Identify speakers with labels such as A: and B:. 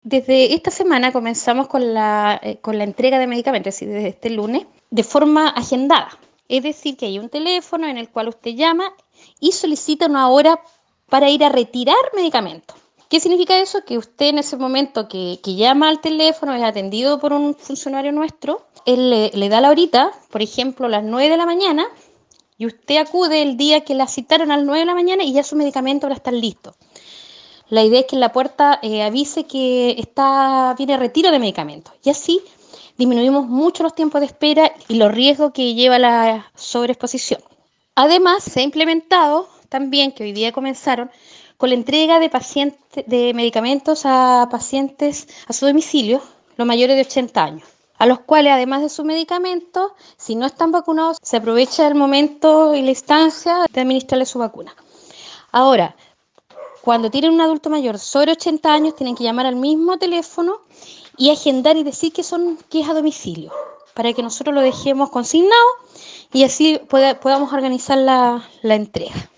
A: Desde esta semana comenzamos con la entrega de medicamentos, es decir, desde este lunes, de forma agendada. Es decir, que hay un teléfono en el cual usted llama y solicita una hora para ir a retirar medicamentos. ¿Qué significa eso? Que usted en ese momento que llama al teléfono, es atendido por un funcionario nuestro, él le da la horita, por ejemplo, a las 9 de la mañana, y usted acude el día que la citaron a las 9 de la mañana y ya su medicamento va a estar listo. La idea es que en la puerta avise que viene retiro de medicamentos. Y así disminuimos mucho los tiempos de espera y los riesgos que lleva la sobreexposición. Además, se ha implementado también, que hoy día comenzaron, con la entrega de medicamentos a pacientes a su domicilio, los mayores de 80 años, a los cuales, además de sus medicamentos, si no están vacunados, se aprovecha el momento y la instancia de administrarles su vacuna. Ahora, cuando tienen un adulto mayor sobre 80 años, tienen que llamar al mismo teléfono y agendar y decir que es a domicilio, para que nosotros lo dejemos consignado y así podamos organizar la entrega.